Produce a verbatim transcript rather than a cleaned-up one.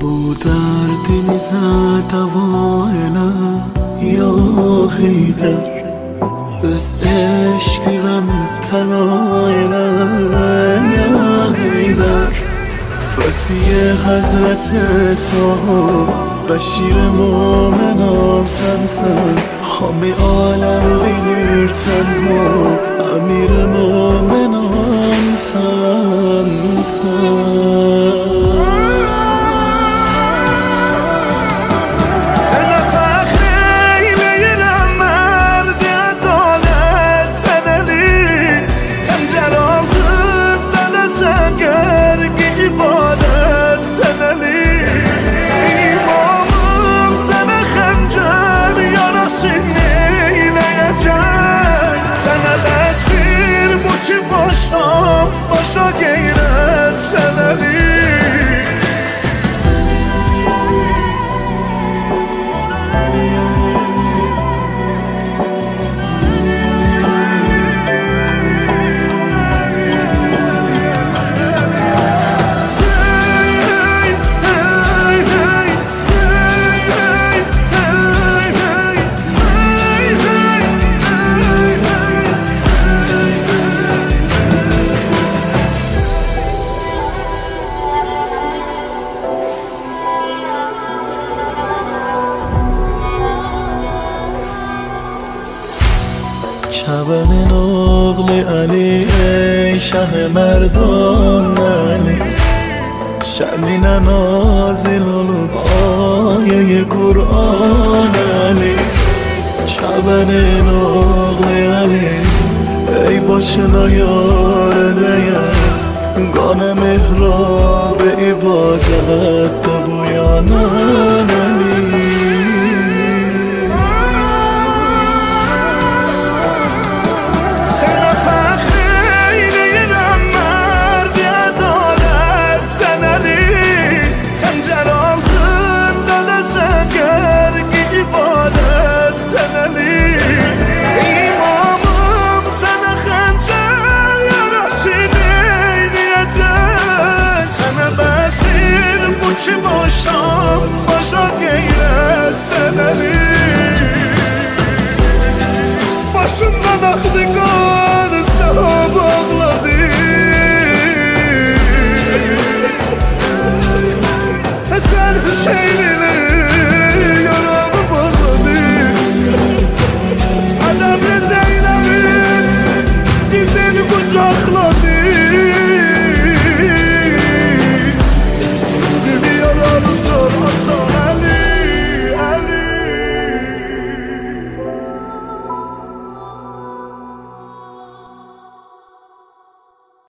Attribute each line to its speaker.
Speaker 1: دردی میزد اوایلم یا حیدر بس عشقی و مبتلایلم یا حیدر وسیع حضرت تا بشیر مومنان سنسن حامی عالم بینیر تنها امیر مومنان سنسن başa gayret seneli شبن نقل علی ای شه مردان علی شعلی نازل آیه قرآن علی شبن نقل علی ای باشنا یار دیم گان محراب عبادت بویانان علی